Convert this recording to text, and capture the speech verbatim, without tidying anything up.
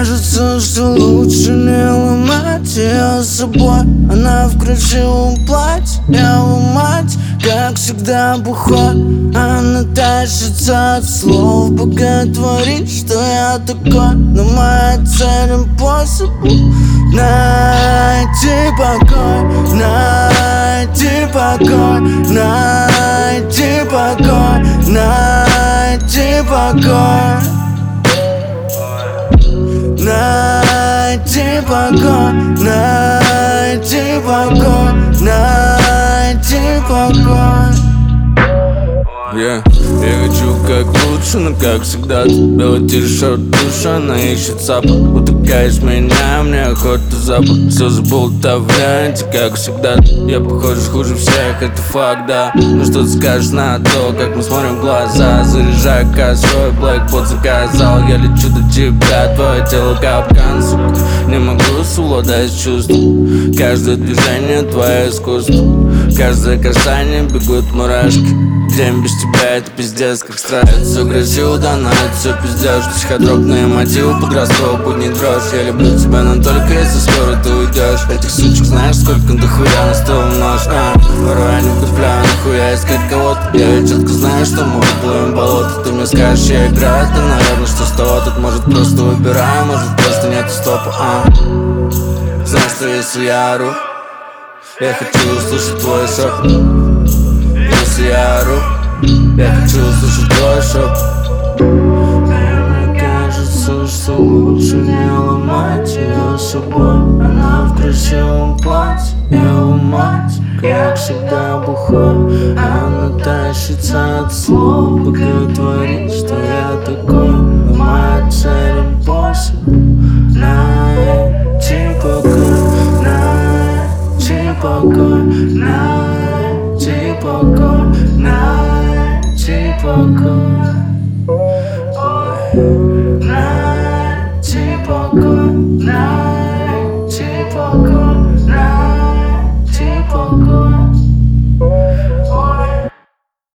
кажется, что лучше не ломать ее с собой. Она в красивом платье, я ломать, как всегда бухой. Она тащится от слов, боготворит, что я такой. Но моя цель impossible — найти покой, найти покой, найти покой, найти покой, найти покой, найти покой, найти покой. Yeah. Я хочу как лучше, но как всегда белый тишерт, душа, она ищет запах. Утыкаешь меня, мне охота запах. Все забыл в ленте, как всегда. Я похож хуже всех, это факт, да. Ну что ты скажешь на то, как мы смотрим в глаза? Заряжай косой, блэкбот заказал. Я лечу до тебя, твое тело капкан, сука. Не могу совладать с чувством. Каждое движение твое искусство, каждое касание бегут мурашки. День без тебя — это пиздец, как страх. Это все красиво, да, но это все пиздешь. Психодропные мотивы, подростковый будни дрожь. Я люблю тебя, но только если скоро ты уйдешь. Этих сучек знаешь, сколько дохуя на сто нож, а? Порой я не вдупляю, нахуя искать кого-то. Я ведь четко знаю, что мы выплывем в болото. Ты мне скажешь, я играю, ты, наверное, что с того. Тут может просто выбираю, может просто нету стопа, а? Знаешь, что если я ору, я хочу услышать твой шепот. Если я ору, я хочу услышать твой шепот. Мне кажется, что лучше не ломать ее с собой. Она в красивом платье, я ломать, как всегда бухой. Она тащится от слов, боготворит, что я такой. Но моя цель impossible — найти покой, найти покой, найти покой, найти покой.